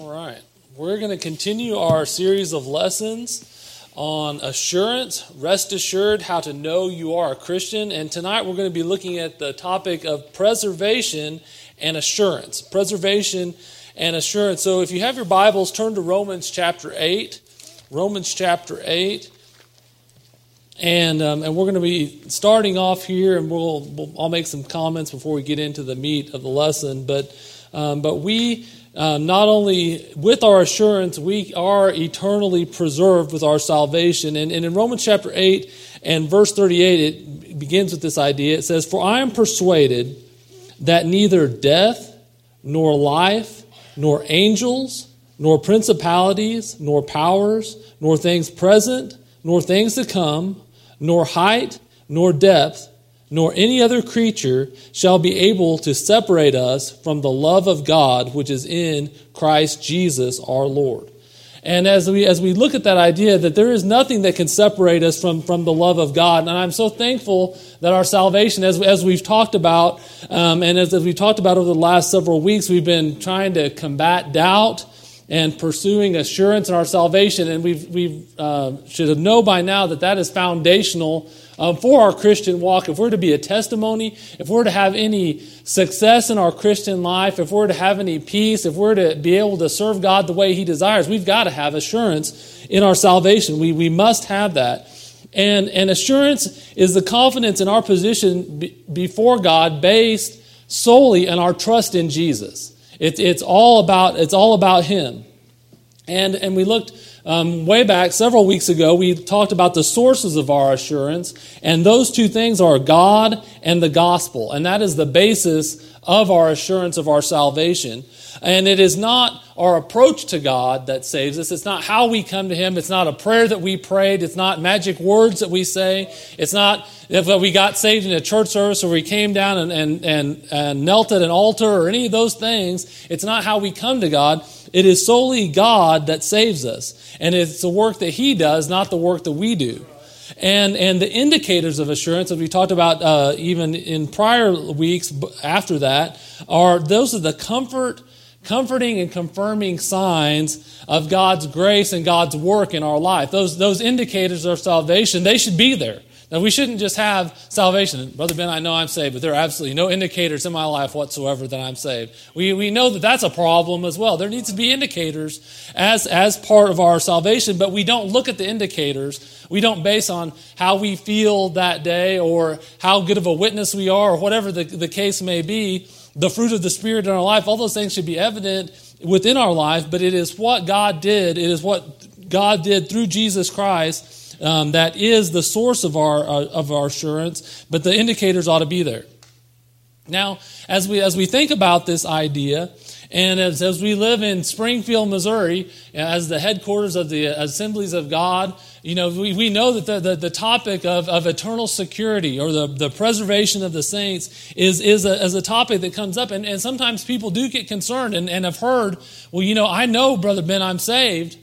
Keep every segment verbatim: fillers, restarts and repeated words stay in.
All right. We're going to continue our series of lessons on assurance, rest assured, how to know you are a Christian. And tonight we're going to be looking at the topic of preservation and assurance. Preservation and assurance. So if you have your Bibles, turn to Romans chapter eight. Romans chapter eight. And um, and we're going to be starting off here, and we'll, we'll I'll make some comments before we get into the meat of the lesson. But um, but we um, not only with our assurance, we are eternally preserved with our salvation. And, and in Romans chapter eight and verse thirty-eight, it begins with this idea. It says, "For I am persuaded that neither death, nor life, nor angels, nor principalities, nor powers, nor things present, nor things to come, nor height, nor depth, nor any other creature shall be able to separate us from the love of God which is in Christ Jesus our Lord." And as we as we look at that idea that there is nothing that can separate us from, from the love of God, and I'm so thankful that our salvation, as as we've talked about, um, and as, as we've talked about over the last several weeks, we've been trying to combat doubt and pursuing assurance in our salvation, and we've we uh, should know by now that that is foundational um, for our Christian walk. If we're to be a testimony, if we're to have any success in our Christian life, if we're to have any peace, if we're to be able to serve God the way He desires, we've got to have assurance in our salvation. We we must have that, and and assurance is the confidence in our position be, before God, based solely on our trust in Jesus. It's it's all about it's all about Him, and and we looked um, way back several weeks ago. We talked about the sources of our assurance, and those two things are God and the gospel, and that is the basis of our assurance of our salvation. And it is not our approach to God that saves us. It's not how we come to Him. It's not a prayer that we prayed. It's not magic words that we say. It's not if we got saved in a church service or we came down and, and, and, and knelt at an altar or any of those things. It's not how we come to God. It is solely God that saves us. And it's the work that He does, not the work that we do. And and the indicators of assurance, as we talked about uh, even in prior weeks after that, are those are the comfort comforting and confirming signs of God's grace and God's work in our life. Those those indicators of salvation, they should be there. Now, we shouldn't just have salvation. Brother Ben, I know I'm saved, but there are absolutely no indicators in my life whatsoever that I'm saved. We we know that that's a problem as well. There needs to be indicators as, as part of our salvation, but we don't look at the indicators. We don't base on how we feel that day or how good of a witness we are or whatever the, the case may be. The fruit of the Spirit in our life, all those things should be evident within our life, but it is what God did. It is what God did through Jesus Christ um, that is the source of our uh, of our assurance, but the indicators ought to be there. Now, as we as we think about this idea, and as, as we live in Springfield, Missouri, as the headquarters of the Assemblies of God, you know, we, we know that the, the, the topic of, of eternal security or the, the preservation of the saints is, is, a, is a topic that comes up. And, and sometimes people do get concerned and, and have heard, well, you know, I know, Brother Ben, I'm saved,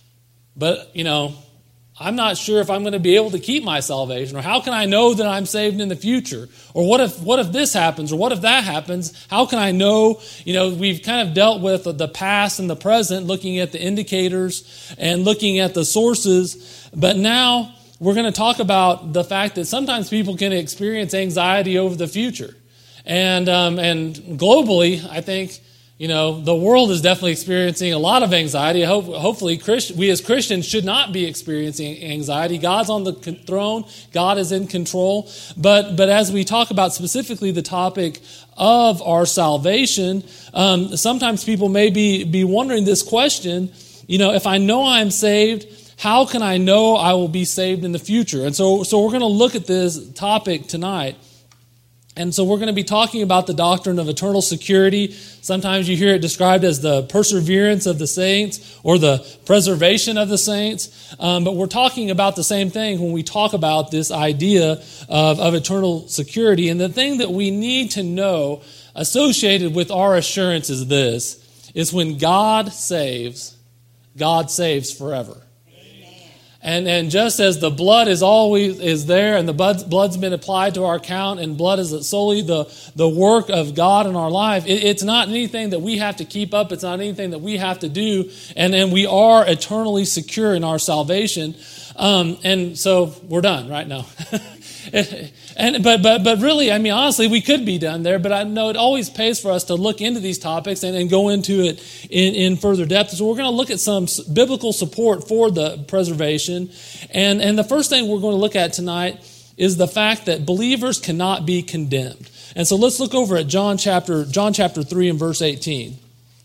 but, you know, I'm not sure if I'm going to be able to keep my salvation, or how can I know that I'm saved in the future? Or what if what if this happens, or what if that happens? How can I know? You know, we've kind of dealt with the past and the present, looking at the indicators and looking at the sources. But now we're going to talk about the fact that sometimes people can experience anxiety over the future. And um, and globally, I think, you know, the world is definitely experiencing a lot of anxiety. Hope, hopefully, Christ, we as Christians should not be experiencing anxiety. God's on the throne. God is in control. But but as we talk about specifically the topic of our salvation, um, sometimes people may be, be wondering this question, you know, if I know I'm saved, how can I know I will be saved in the future? And so, so we're going to look at this topic tonight. And so we're going to be talking about the doctrine of eternal security. Sometimes you hear it described as the perseverance of the saints or the preservation of the saints. Um, but we're talking about the same thing when we talk about this idea of, of eternal security. And the thing that we need to know associated with our assurance is this, is when God saves, God saves forever. And and just as the blood is always is there, and the blood, blood's been applied to our account, and blood is solely the, the work of God in our life, it, it's not anything that we have to keep up. It's not anything that we have to do. And, and we are eternally secure in our salvation. Um, and so we're done right now. And but but but really, I mean, honestly, we could be done there. But I know it always pays for us to look into these topics and, and go into it in, in further depth. So we're going to look at some biblical support for the preservation. And and the first thing we're going to look at tonight is the fact that believers cannot be condemned. And so let's look over at John chapter John chapter three and verse eighteen.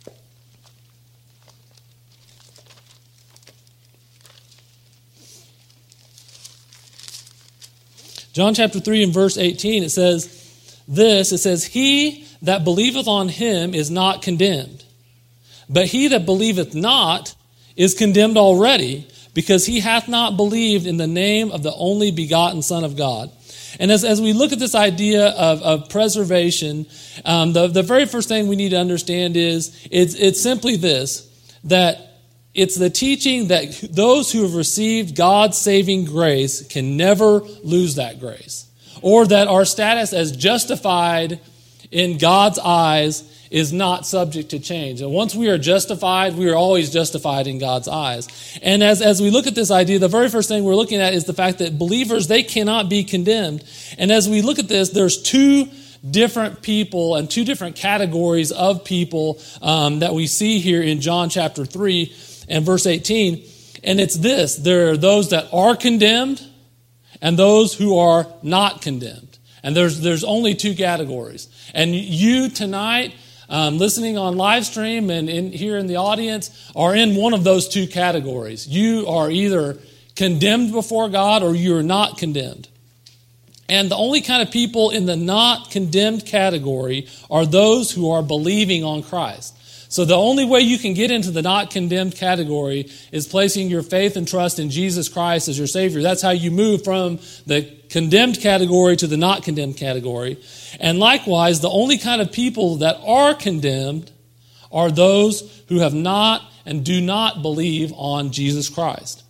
John chapter three and verse eighteen, it says this, it says, "He that believeth on him is not condemned, but he that believeth not is condemned already, because he hath not believed in the name of the only begotten Son of God." And as, as we look at this idea of, of preservation, um, the, the very first thing we need to understand is it's, it's simply this, that it's the teaching that those who have received God's saving grace can never lose that grace, or that our status as justified in God's eyes is not subject to change. And once we are justified, we are always justified in God's eyes. And as, as we look at this idea, the very first thing we're looking at is the fact that believers, they cannot be condemned. And as we look at this, there's two different people and two different categories of people um, that we see here in John chapter three and verse eighteen. And it's this: there are those that are condemned and those who are not condemned. And there's there's only two categories. And you tonight, um, listening on live stream and in, here in the audience, are in one of those two categories. You are either condemned before God or you are not condemned. And the only kind of people in the not condemned category are those who are believing on Christ. So the only way you can get into the not condemned category is placing your faith and trust in Jesus Christ as your Savior. That's how you move from the condemned category to the not condemned category. And likewise, the only kind of people that are condemned are those who have not and do not believe on Jesus Christ.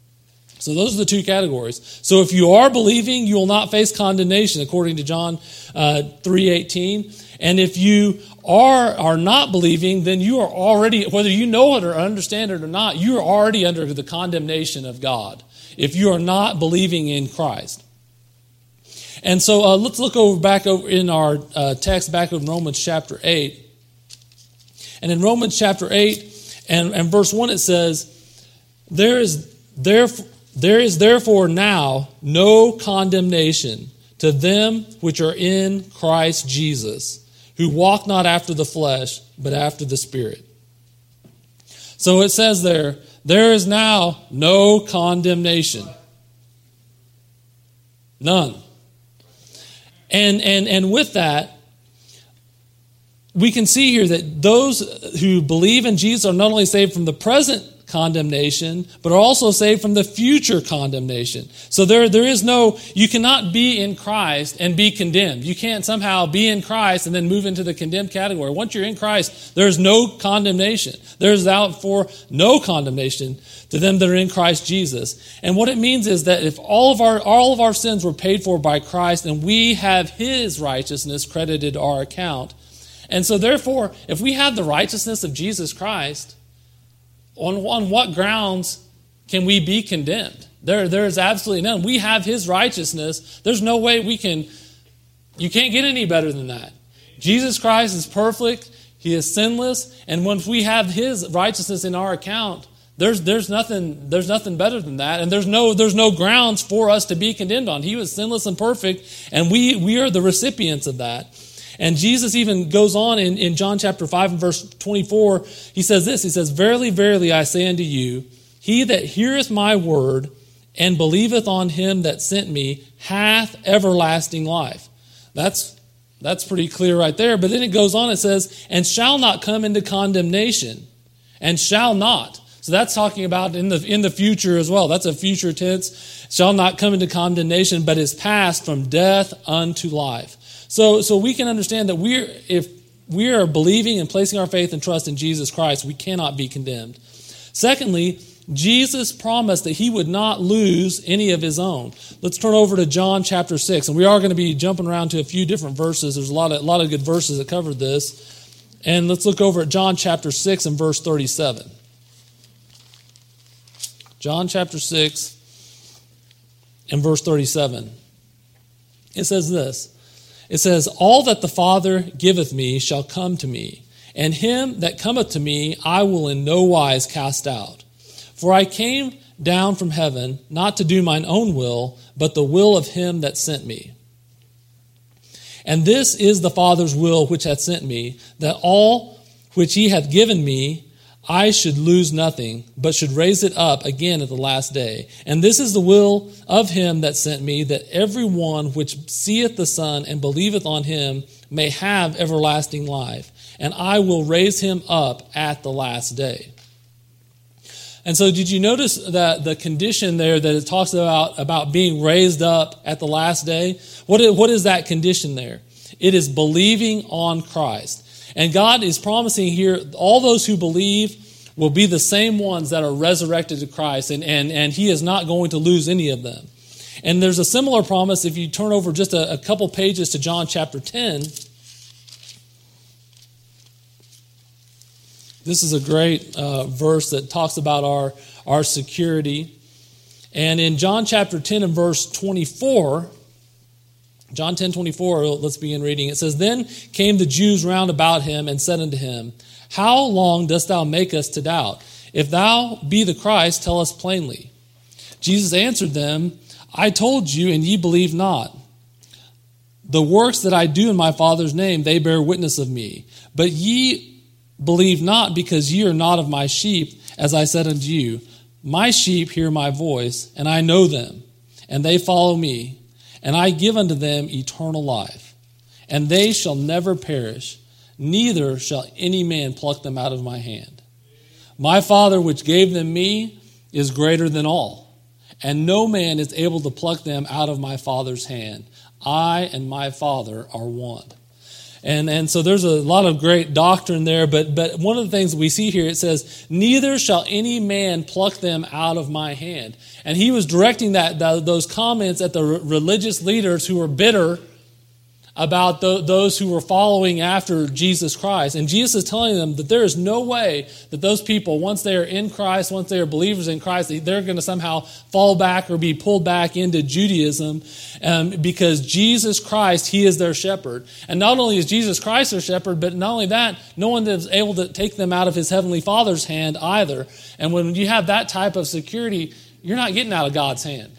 So those are the two categories. So if you are believing, you will not face condemnation, according to John uh, three eighteen. And if you are are not believing, then you are already, whether you know it or understand it or not, you are already under the condemnation of God if you are not believing in Christ. And so uh, let's look over back over in our uh, text back in Romans chapter eight. And in Romans chapter eight and, and verse one, it says, There is therefore There is therefore now no condemnation to them which are in Christ Jesus, who walk not after the flesh, but after the Spirit. So it says there, there is now no condemnation. None. And, and, and with that, we can see here that those who believe in Jesus are not only saved from the present condemnation, but are also saved from the future condemnation. So there, there is no, you cannot be in Christ and be condemned. You can't somehow be in Christ and then move into the condemned category. Once you're in Christ, there's no condemnation. There's out for no condemnation to them that are in Christ Jesus. And what it means is that if all of our all of our sins were paid for by Christ and we have His righteousness credited to our account, and so therefore, if we have the righteousness of Jesus Christ, On, on what grounds can we be condemned? There, there is absolutely none. We have His righteousness. There's no way we can, you can't get any better than that. Jesus Christ is perfect. He is sinless. And once we have His righteousness in our account, there's, there's nothing, there's nothing better than that. And there's no, there's no grounds for us to be condemned on. He was sinless and perfect, and we, we are the recipients of that. And Jesus even goes on in, in John chapter five and verse twenty-four. He says this, he says, Verily, verily, I say unto you, he that heareth my word and believeth on him that sent me hath everlasting life. That's, that's pretty clear right there. But then it goes on, it says, and shall not come into condemnation, and shall not. So that's talking about in the in the future as well. That's a future tense. Shall not come into condemnation, but is passed from death unto life. So, so we can understand that we're, if we are believing and placing our faith and trust in Jesus Christ, we cannot be condemned. Secondly, Jesus promised that he would not lose any of his own. Let's turn over to John chapter six. And we are going to be jumping around to a few different verses. There's a lot of, a lot of good verses that cover this. And let's look over at John chapter six and verse thirty-seven. John chapter six and verse thirty-seven. It says this. It says, all that the Father giveth me shall come to me, and him that cometh to me I will in no wise cast out. For I came down from heaven, not to do mine own will, but the will of him that sent me. And this is the Father's will which hath sent me, that all which he hath given me, I should lose nothing, but should raise it up again at the last day. And this is the will of him that sent me, that every one which seeth the Son and believeth on him may have everlasting life. And I will raise him up at the last day. And so did you notice that the condition there that it talks about, about being raised up at the last day? What is, what is that condition there? It is believing on Christ. And God is promising here, all those who believe will be the same ones that are resurrected to Christ, and, and, and he is not going to lose any of them. And there's a similar promise if you turn over just a, a couple pages to John chapter ten. This is a great uh, verse that talks about our, our security. And in John chapter ten and verse twenty-four, John ten twenty-four, let's begin reading. It says, then came the Jews round about him and said unto him, how long dost thou make us to doubt? If thou be the Christ, tell us plainly. Jesus answered them, I told you, and ye believe not. The works that I do in my Father's name, they bear witness of me. But ye believe not, because ye are not of my sheep, as I said unto you. My sheep hear my voice, and I know them, and they follow me. And I give unto them eternal life, and they shall never perish, neither shall any man pluck them out of my hand. My Father which gave them me is greater than all, and no man is able to pluck them out of my Father's hand. I and my Father are one. And, and so there's a lot of great doctrine there, but, but one of the things we see here, it says, neither shall any man pluck them out of my hand. And he was directing that, that those comments at the religious leaders who were bitter about the, those who were following after Jesus Christ. And Jesus is telling them that there is no way that those people, once they are in Christ, once they are believers in Christ, they're going to somehow fall back or be pulled back into Judaism, um, because Jesus Christ, he is their shepherd. And not only is Jesus Christ their shepherd, but not only that, no one is able to take them out of his heavenly Father's hand either. And when you have that type of security, you're not getting out of God's hand.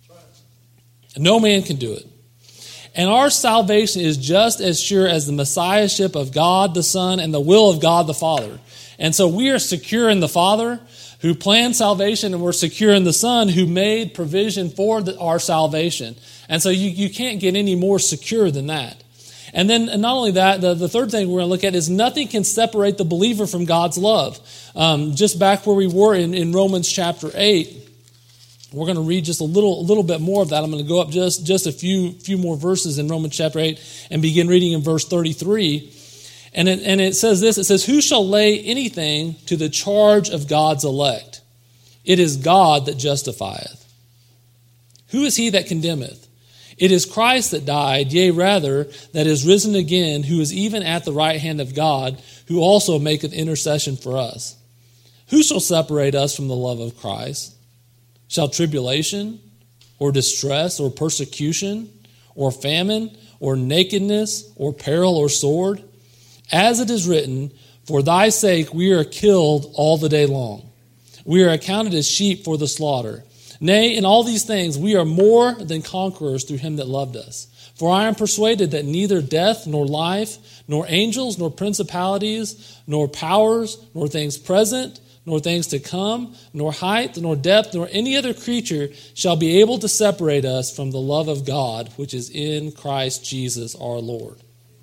No man can do it. And our salvation is just as sure as the Messiahship of God the Son and the will of God the Father. And so we are secure in the Father who planned salvation, and we're secure in the Son who made provision for the, our salvation. And so you, you can't get any more secure than that. And then and not only that, the, the third thing we're going to look at is nothing can separate the believer from God's love. Um, just back where we were in, in Romans chapter eight, we're going to read just a little, a little bit more of that. I'm going to go up just, just a few, few more verses in Romans chapter eight and begin reading in verse thirty-three. And it, and it says this, it says, who shall lay anything to the charge of God's elect? It is God that justifieth. Who is he that condemneth? It is Christ that died, yea, rather, that is risen again, who is even at the right hand of God, who also maketh intercession for us. Who shall separate us from the love of Christ? Shall tribulation, or distress, or persecution, or famine, or nakedness, or peril, or sword? As it is written, for thy sake we are killed all the day long. We are accounted as sheep for the slaughter. Nay, in all these things we are more than conquerors through him that loved us. For I am persuaded that neither death, nor life, nor angels, nor principalities, nor powers, nor things present, nor things to come, nor height, nor depth, nor any other creature shall be able to separate us from the love of God, which is in Christ Jesus our Lord.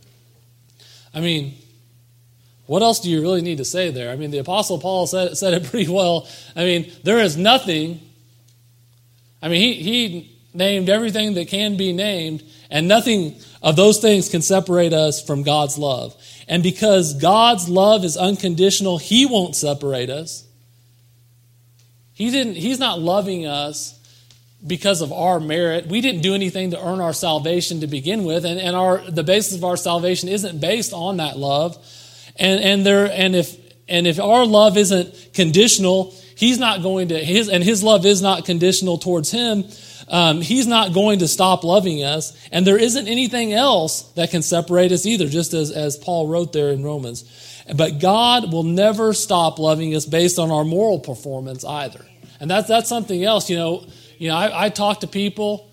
I mean, what else do you really need to say there? I mean, the Apostle Paul said, said it pretty well. I mean, there is nothing. I mean, he, he named everything that can be named, and nothing of those things can separate us from God's love. And because God's love is unconditional, he won't separate us. He didn't, he's not loving us because of our merit. We didn't do anything to earn our salvation to begin with, and, and our the basis of our salvation isn't based on that love. And and there and if and if our love isn't conditional, he's not going to his and his love is not conditional towards him. Um, he's not going to stop loving us, and there isn't anything else that can separate us either, just as, as Paul wrote there in Romans. But God will never stop loving us based on our moral performance either. And that's that's something else. You know, you know, I, I talk to people.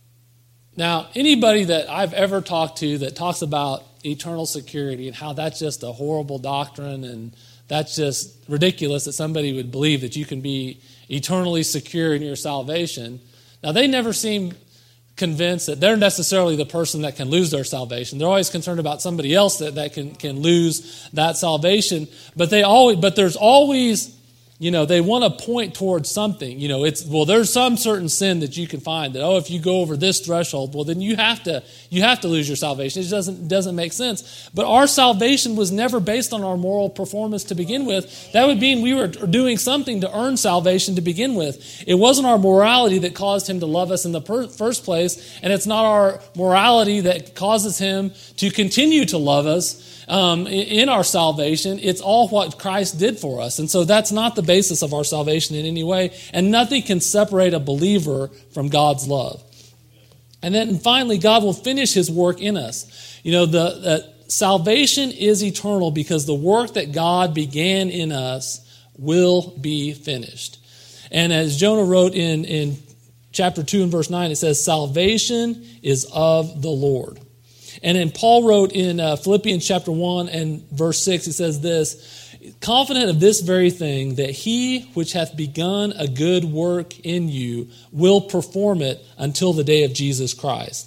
Now, anybody that I've ever talked to that talks about eternal security and how that's just a horrible doctrine and that's just ridiculous that somebody would believe that you can be eternally secure in your salvation. Now, they never seem convinced that they're necessarily the person that can lose their salvation. They're always concerned about somebody else that, that can, can lose that salvation. But they always, but there's always, you know, they want to point towards something. You know, it's, well, there's some certain sin that you can find that, oh, if you go over this threshold, well, then you have to, you have to lose your salvation. It doesn't, doesn't make sense. But our salvation was never based on our moral performance to begin with. That would mean we were doing something to earn salvation to begin with. It wasn't our morality that caused him to love us in the per- first place, and it's not our morality that causes him to continue to love us Um, in our salvation. It's all what Christ did for us. And so that's not the basis of our salvation in any way. And nothing can separate a believer from God's love. And then finally, God will finish his work in us. You know, the, the salvation is eternal because the work that God began in us will be finished. And as Jonah wrote in, in chapter two and verse nine, it says, salvation is of the Lord. And then Paul wrote in uh, Philippians chapter one and verse six, he says this, confident of this very thing, that he which hath begun a good work in you will perform it until the day of Jesus Christ.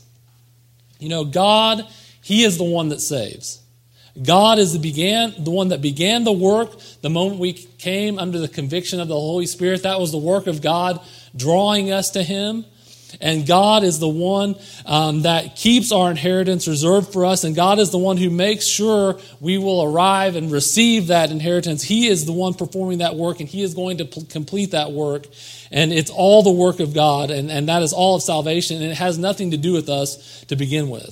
You know, God, he is the one that saves. God is the began the one that began the work the moment we came under the conviction of the Holy Spirit. That was the work of God drawing us to him. And God is the one um, that keeps our inheritance reserved for us. And God is the one who makes sure we will arrive and receive that inheritance. He is the one performing that work, and he is going to p- complete that work. And it's all the work of God, and, and that is all of salvation. And it has nothing to do with us to begin with.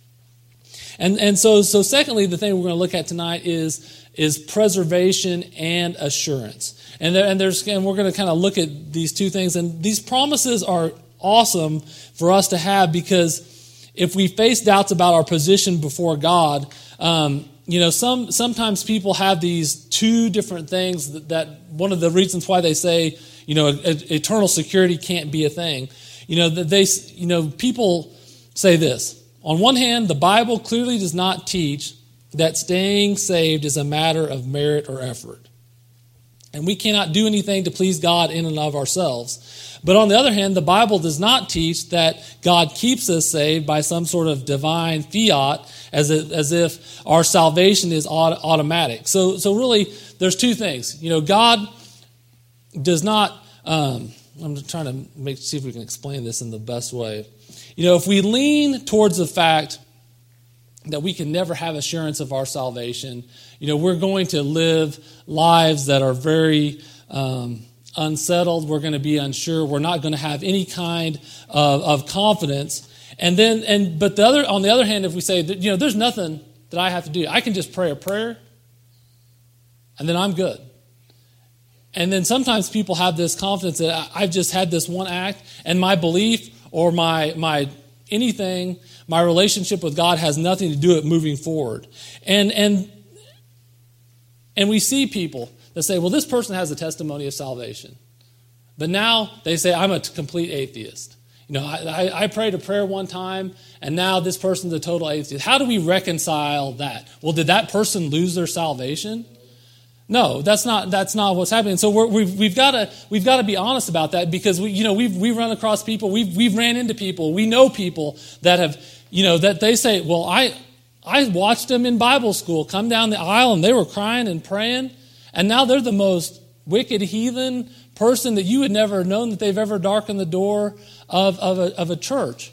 And and so so secondly, the thing we're going to look at tonight is, is preservation and assurance. And, there, and, there's, and we're going to kind of look at these two things. And these promises are awesome for us to have, because if we face doubts about our position before God, um, you know, some sometimes people have these two different things that, that one of the reasons why they say, you know, eternal security can't be a thing. You know, that they, you know, people say this. On one hand, the Bible clearly does not teach that staying saved is a matter of merit or effort. And we cannot do anything to please God in and of ourselves. But on the other hand, the Bible does not teach that God keeps us saved by some sort of divine fiat, as if, as if our salvation is automatic. So, so really, there's two things. You know, God does not. Um, I'm trying to make see if we can explain this in the best way. You know, if we lean towards the fact that we can never have assurance of our salvation, you know, we're going to live lives that are very um, unsettled. We're going to be unsure. We're not going to have any kind of, of confidence. And then, and but the other, on the other hand, if we say that, you know, there's nothing that I have to do, I can just pray a prayer, and then I'm good. And then sometimes people have this confidence that I've just had this one act, and my belief or my my anything, my relationship with God has nothing to do with moving forward. And and and we see people that say, well, this person has a testimony of salvation. But now they say, I'm a complete atheist. You know, I, I, I prayed a prayer one time, and now this person's a total atheist. How do we reconcile that? Well, did that person lose their salvation? No, that's not that's not what's happening. So we're, we've we've got to we've got to be honest about that, because we you know we've we run across people, we've we've ran into people, we know people that have you know that they say, well, I I watched them in Bible school come down the aisle and they were crying and praying, and now they're the most wicked heathen person that you would never have known that they've ever darkened the door of of a, of a church.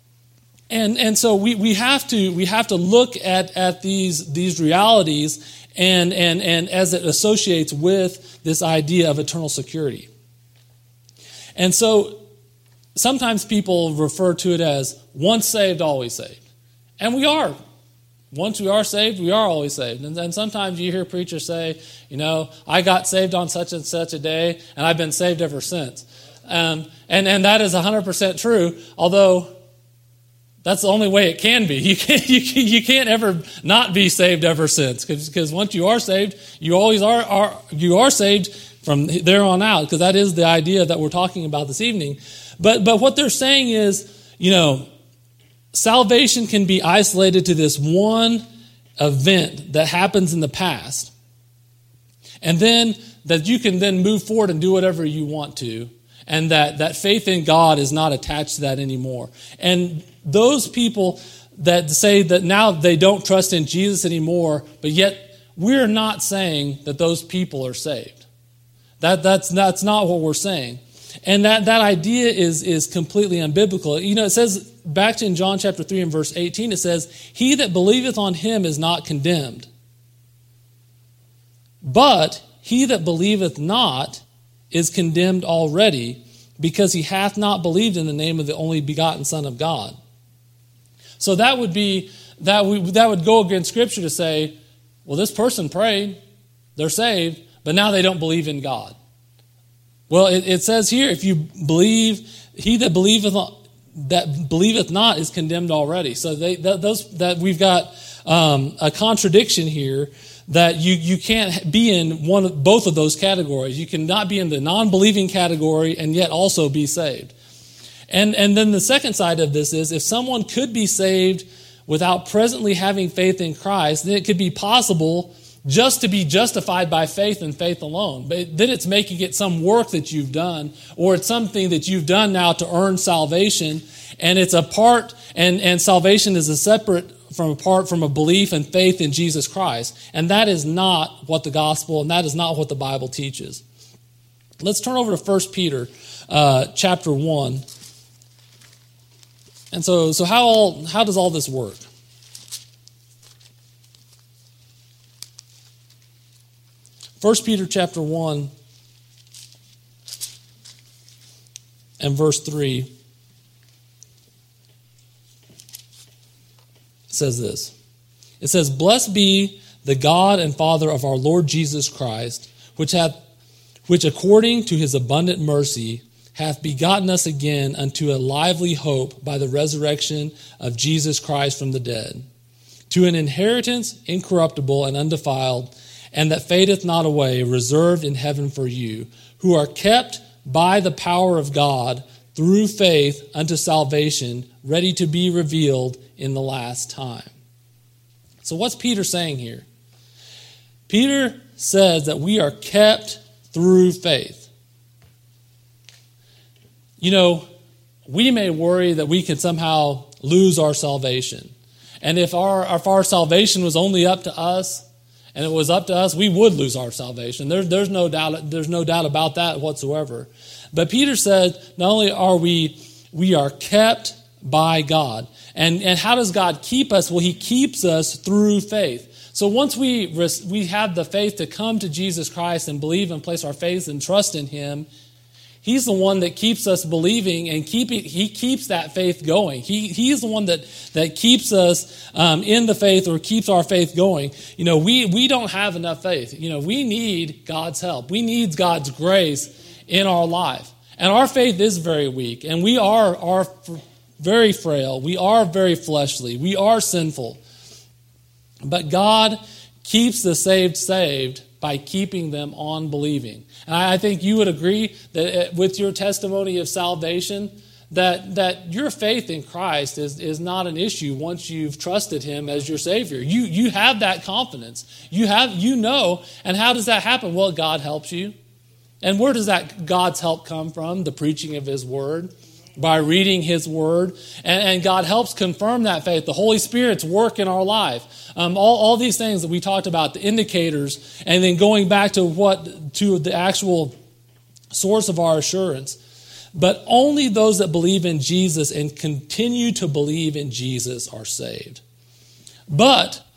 And and so we we have to we have to look at at these these realities. and, and, and as it associates with this idea of eternal security. And so sometimes people refer to it as once saved, always saved. And we are. Once we are saved, we are always saved. And then sometimes you hear preachers say, you know, I got saved on such and such a day, and I've been saved ever since. Um, and, and that is one hundred percent true, although that's the only way it can be. You can't, you, you can't ever not be saved ever since, because once you are saved, you always are, are you are saved from there on out, because that is the idea that we're talking about this evening. But but what they're saying is, you know, salvation can be isolated to this one event that happens in the past, and then that you can then move forward and do whatever you want to, and that, that faith in God is not attached to that anymore. And those people that say that now they don't trust in Jesus anymore, but yet we're not saying that those people are saved. That that's that's not what we're saying. And that, that idea is, is completely unbiblical. You know, it says back to in John chapter three and verse eighteen, it says, "He that believeth on him is not condemned. But he that believeth not is condemned already, because he hath not believed in the name of the only begotten Son of God." So that would be that we that would go against Scripture to say, well, this person prayed, they're saved, but now they don't believe in God. Well, it, it says here, if you believe, he that believeth that believeth not is condemned already. So they that, those that we've got um, a contradiction here, that you you can't be in one of both of those categories. You cannot be in the non-believing category and yet also be saved. And and then the second side of this is, if someone could be saved without presently having faith in Christ, then it could be possible just to be justified by faith and faith alone. But then it's making it some work that you've done, or it's something that you've done now to earn salvation, and it's a part, and, and salvation is a separate from apart from a belief and faith in Jesus Christ. And that is not what the gospel, and that is not what the Bible teaches. Let's turn over to First Peter uh, chapter one. And so, so how all, how does all this work? First Peter chapter one and verse three says this. It says, "Blessed be the God and Father of our Lord Jesus Christ, which hath, which according to his abundant mercy hath begotten us again unto a lively hope by the resurrection of Jesus Christ from the dead, to an inheritance incorruptible and undefiled, and that fadeth not away, reserved in heaven for you, who are kept by the power of God through faith unto salvation, ready to be revealed in the last time." So what's Peter saying here? Peter says that we are kept through faith. You know, we may worry that we can somehow lose our salvation. And if our, if our salvation was only up to us, and it was up to us, we would lose our salvation. There, there's no doubt, there's no doubt about that whatsoever. But Peter said, not only are we, we are kept by God. And, and how does God keep us? Well, he keeps us through faith. So once we, we have the faith to come to Jesus Christ and believe and place our faith and trust in him, he's the one that keeps us believing, and keeping, he keeps that faith going. He, he's the one that, that keeps us um, in the faith, or keeps our faith going. You know, we, we don't have enough faith. You know, we need God's help. We need God's grace in our life. And our faith is very weak, and we are, are very frail. We are very fleshly. We are sinful. But God keeps the saved saved by keeping them on believing. And I think you would agree that with your testimony of salvation, that, that your faith in Christ is, is not an issue once you've trusted him as your Savior. You, you have that confidence. You have, you know, and how does that happen? Well, God helps you. And where does that God's help come from? The preaching of his word, by reading his word. And, and God helps confirm that faith. The Holy Spirit's work in our life. Um, all, all these things that we talked about, the indicators, and then going back to what to the actual source of our assurance. But only those that believe in Jesus and continue to believe in Jesus are saved. But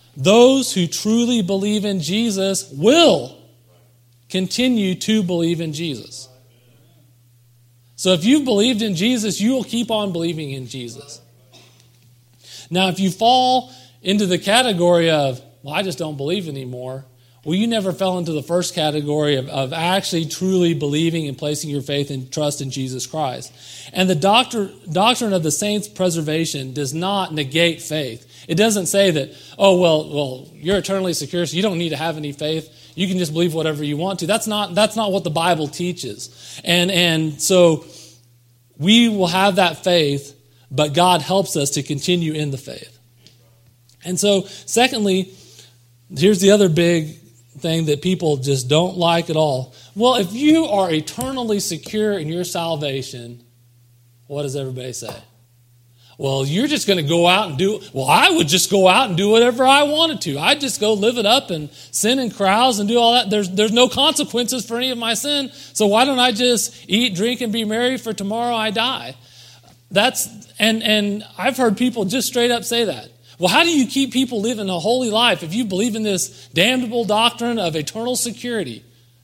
Those who truly believe in Jesus will continue to believe in Jesus. So if you've believed in Jesus, you will keep on believing in Jesus. Now, if you fall into the category of, well, I just don't believe anymore, well, you never fell into the first category of, of actually truly believing and placing your faith and trust in Jesus Christ. And the doctor, doctrine of the saints' preservation does not negate faith. It doesn't say that, oh, well, well, you're eternally secure, so you don't need to have any faith. You can just believe whatever you want to. That's not, that's not what the Bible teaches. And, and so we will have that faith, but God helps us to continue in the faith. And so, secondly, here's the other big thing that people just don't like at all. Well, if you are eternally secure in your salvation, what does everybody say? Well, you're just going to go out and do, well, I would just go out and do whatever I wanted to. I'd just go live it up and sin and carouse and do all that. There's, there's no consequences for any of my sin. So why don't I just eat, drink, and be merry, for tomorrow I die? That's, and, and I've heard people just straight up say that. Well, how do you keep people living a holy life if you believe in this damnable doctrine of eternal security?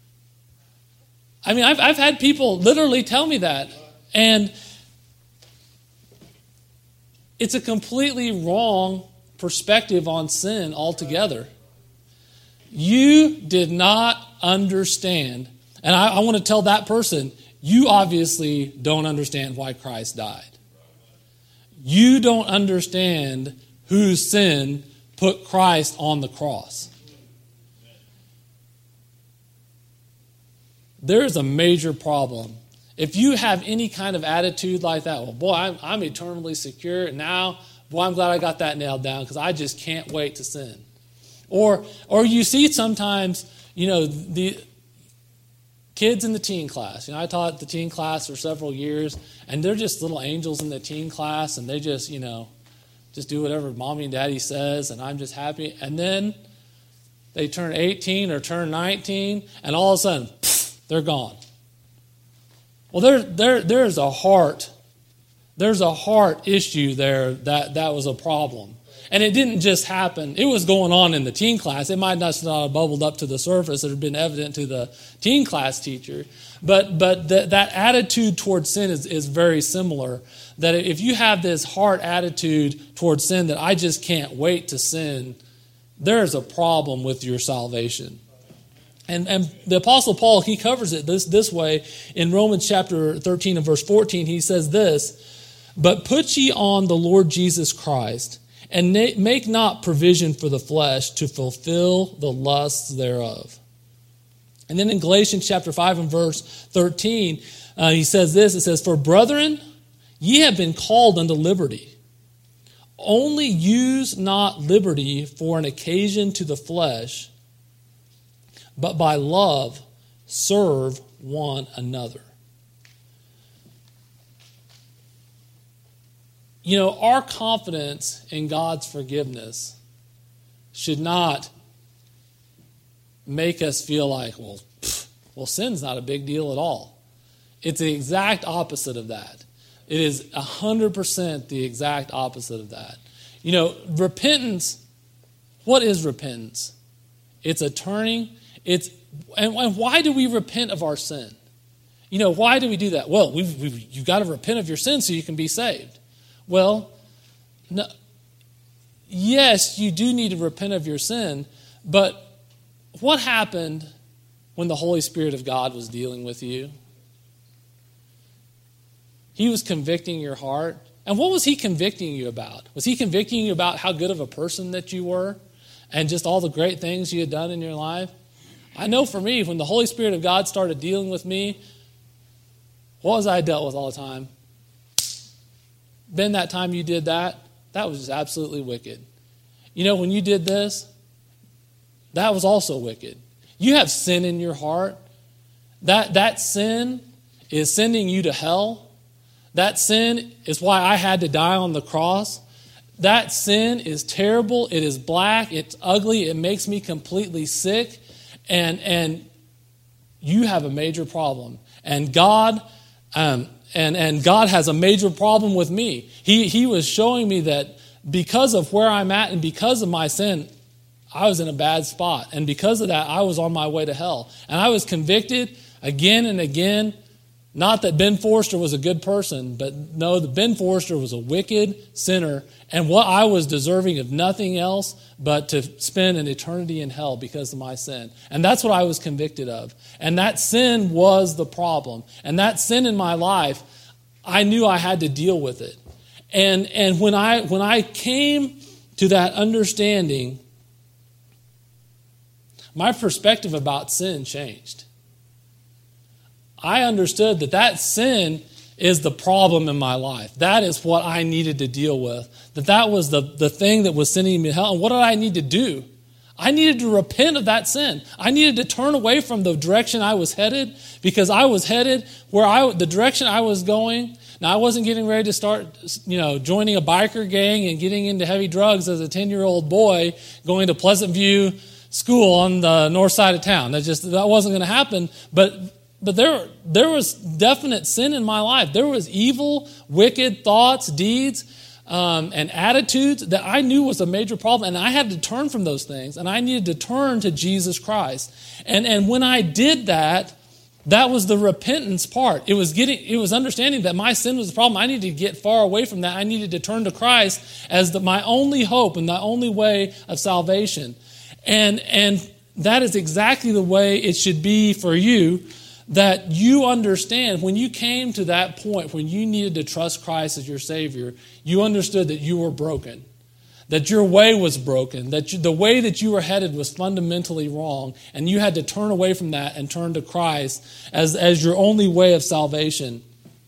I mean, I've, I've had people literally tell me that. And it's a completely wrong perspective on sin altogether. You did not understand. And I, I want to tell that person, you obviously don't understand why Christ died. You don't understand whose sin put Christ on the cross. There is a major problem. If you have any kind of attitude like that, well, boy, I'm, I'm eternally secure. Now, boy, I'm glad I got that nailed down because I just can't wait to sin. Or, or you see sometimes, you know, the kids in the teen class. You know, I taught the teen class for several years, and they're just little angels in the teen class, and they just, you know, just do whatever mommy and daddy says, and I'm just happy. And then they turn eighteen or turn nineteen, and all of a sudden, pff, they're gone. Well, there, there, there's a heart, there's a heart issue there that, that was a problem. And it didn't just happen. It was going on in the teen class. It might not have bubbled up to the surface. It had been evident to the teen class teacher. But but the, that attitude towards sin is, is very similar. That if you have this heart attitude towards sin that I just can't wait to sin, there's a problem with your salvation. And, and the Apostle Paul, he covers it this, this way in Romans chapter thirteen and verse fourteen. He says this, "But put ye on the Lord Jesus Christ, and make not provision for the flesh to fulfill the lusts thereof." And then in Galatians chapter five and verse thirteen, uh, he says this, it says, "For brethren, ye have been called unto liberty. Only use not liberty for an occasion to the flesh, but by love serve one another." You know, our confidence in God's forgiveness should not make us feel like, well, pff, well, sin's not a big deal at all. It's the exact opposite of that. It is one hundred percent the exact opposite of that. You know, repentance, what is repentance? It's a turning. It's and, and why do we repent of our sin? You know, why do we do that? Well, we've, we've, you've got to repent of your sin so you can be saved. Well, no, yes, you do need to repent of your sin, but what happened when the Holy Spirit of God was dealing with you? He was convicting your heart. And what was he convicting you about? Was he convicting you about how good of a person that you were and just all the great things you had done in your life? I know for me, when the Holy Spirit of God started dealing with me, what was I dealt with all the time? Ben, that time you did that, that was just absolutely wicked. You know, when you did this, that was also wicked. You have sin in your heart. That, that sin is sending you to hell. That sin is why I had to die on the cross. That sin is terrible. It is black. It's ugly. It makes me completely sick. And, and you have a major problem. And God... Um, And and God has a major problem with me. He he was showing me that because of where I'm at and because of my sin, I was in a bad spot. And because of that, I was on my way to hell. And I was convicted again and again. Not that Ben Forrester was a good person, but no, that Ben Forrester was a wicked sinner, and what I was deserving of nothing else but to spend an eternity in hell because of my sin. And that's what I was convicted of. And that sin was the problem. And that sin in my life, I knew I had to deal with it. And and when I when I came to that understanding, my perspective about sin changed. I understood that that sin is the problem in my life. That is what I needed to deal with. That that was the, the thing that was sending me to hell. And what did I need to do? I needed to repent of that sin. I needed to turn away from the direction I was headed, because I was headed where I, the direction I was going. Now, I wasn't getting ready to start, you know, joining a biker gang and getting into heavy drugs as a ten-year-old boy going to Pleasant View School on the north side of town. That just that wasn't going to happen. But But there, there was definite sin in my life. There was evil, wicked thoughts, deeds, um, and attitudes that I knew was a major problem. And I had to turn from those things. And I needed to turn to Jesus Christ. And, and when I did that, that was the repentance part. It was getting, it was understanding that my sin was the problem. I needed to get far away from that. I needed to turn to Christ as the, my only hope and the only way of salvation. And, and that is exactly the way it should be for you. That you understand when you came to that point when you needed to trust Christ as your Savior, you understood that you were broken, that your way was broken, that you, the way that you were headed was fundamentally wrong, and you had to turn away from that and turn to Christ as, as your only way of salvation.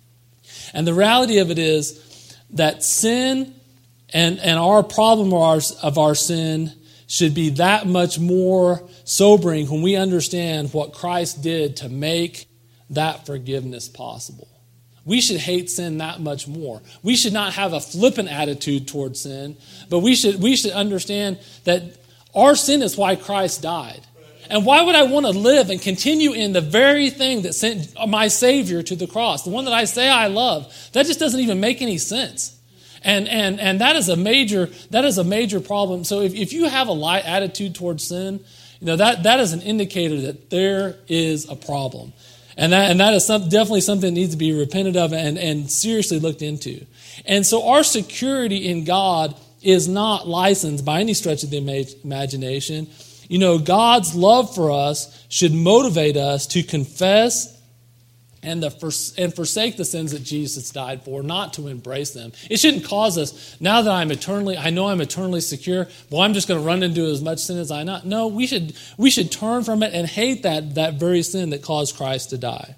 And the reality of it is that sin and, and our problem of our, of our sin should be that much more sobering when we understand what Christ did to make that forgiveness possible. We should hate sin that much more. We should not have a flippant attitude towards sin, but we should we should understand that our sin is why Christ died. And why would I want to live and continue in the very thing that sent my Savior to the cross, the one that I say I love? That just doesn't even make any sense. And and and that is a major that is a major problem. So if, if you have a light attitude towards sin, you know that, that is an indicator that there is a problem. And that and that is some, definitely something that needs to be repented of and, and seriously looked into. And so our security in God is not licensed by any stretch of the imagination. You know, God's love for us should motivate us to confess and the and forsake the sins that Jesus died for, not to embrace them. It shouldn't cause us, now that I'm eternally, I know I'm eternally secure, well, I'm just going to run into as much sin as I not. No, we should we should turn from it and hate that, that very sin that caused Christ to die.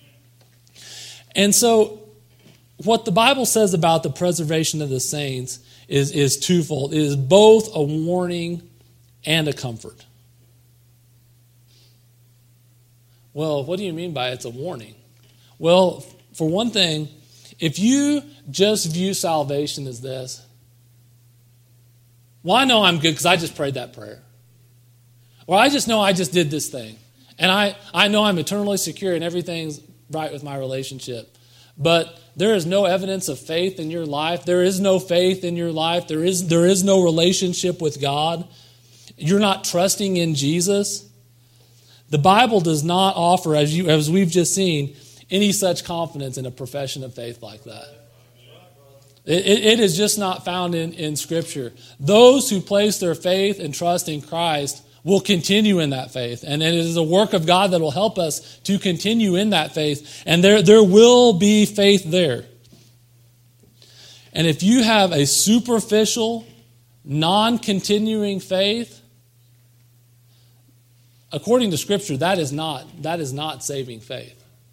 And so, what the Bible says about the preservation of the saints is, is twofold. It is both a warning and a comfort. Well, what do you mean by it's a warning? Well, for one thing, if you just view salvation as this, well, I know I'm good because I just prayed that prayer. Or I just know I just did this thing. And I, I know I'm eternally secure and everything's right with my relationship. But there is no evidence of faith in your life. There is no faith in your life. There is, there is no relationship with God. You're not trusting in Jesus. The Bible does not offer, as you as we've just seen, any such confidence in a profession of faith like that. It, it, it is just not found in, in Scripture. Those who place their faith and trust in Christ will continue in that faith. And it is a work of God that will help us to continue in that faith. And there, there will be faith there. And if you have a superficial, non-continuing faith, according to Scripture, that is not, that is not saving faith.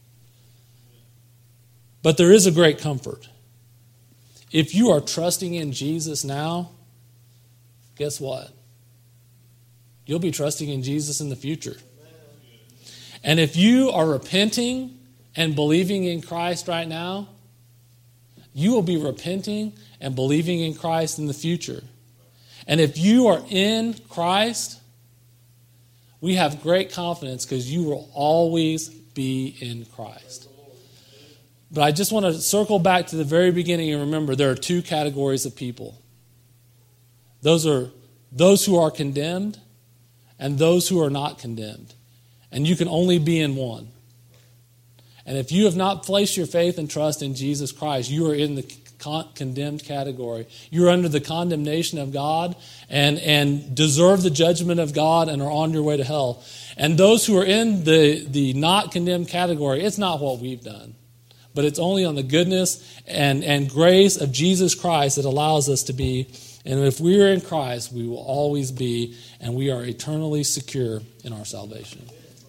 But there is a great comfort. If you are trusting in Jesus now, guess what? You'll be trusting in Jesus in the future. And if you are repenting and believing in Christ right now, you will be repenting and believing in Christ in the future. And if you are in Christ, we have great confidence because you will always be in Christ. But I just want to circle back to the very beginning and remember there are two categories of people. Those are those who are condemned and those who are not condemned. And you can only be in one. And if you have not placed your faith and trust in Jesus Christ, you are in the con- condemned category. You're under the condemnation of God and, and deserve the judgment of God and are on your way to hell. And those who are in the, the not condemned category, it's not what we've done. But it's only on the goodness and, and grace of Jesus Christ that allows us to be. And if we are in Christ, we will always be, and we are eternally secure in our salvation.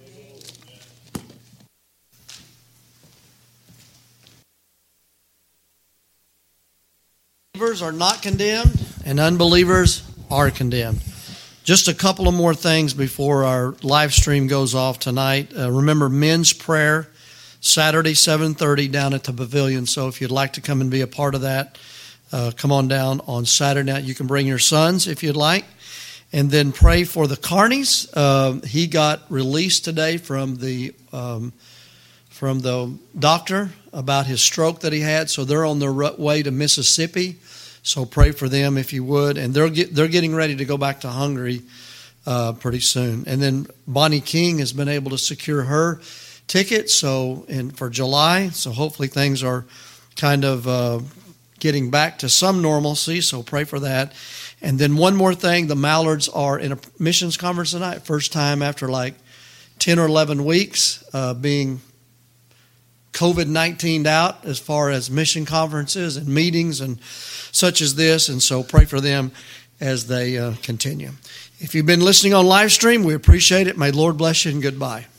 Believers are not condemned, and unbelievers are condemned. Just a couple of more things before our live stream goes off tonight. Uh, remember, men's prayer, Saturday, seven thirty, down at the Pavilion. So if you'd like to come and be a part of that, uh, come on down on Saturday night. You can bring your sons if you'd like. And then pray for the Carneys. Uh, he got released today from the um, from the doctor about his stroke that he had. So they're on their way to Mississippi. So pray for them if you would. And they're get, they're getting ready to go back to Hungary uh, pretty soon. And then Bonnie King has been able to secure her ticket so in for July. So hopefully things are kind of uh, getting back to some normalcy. So pray for that. And then one more thing, the Mallards are in a missions conference tonight. First time after like ten or eleven weeks uh, being COVID nineteened out as far as mission conferences and meetings and such as this. And so pray for them as they uh, continue. If you've been listening on live stream, we appreciate it. May the Lord bless you and goodbye.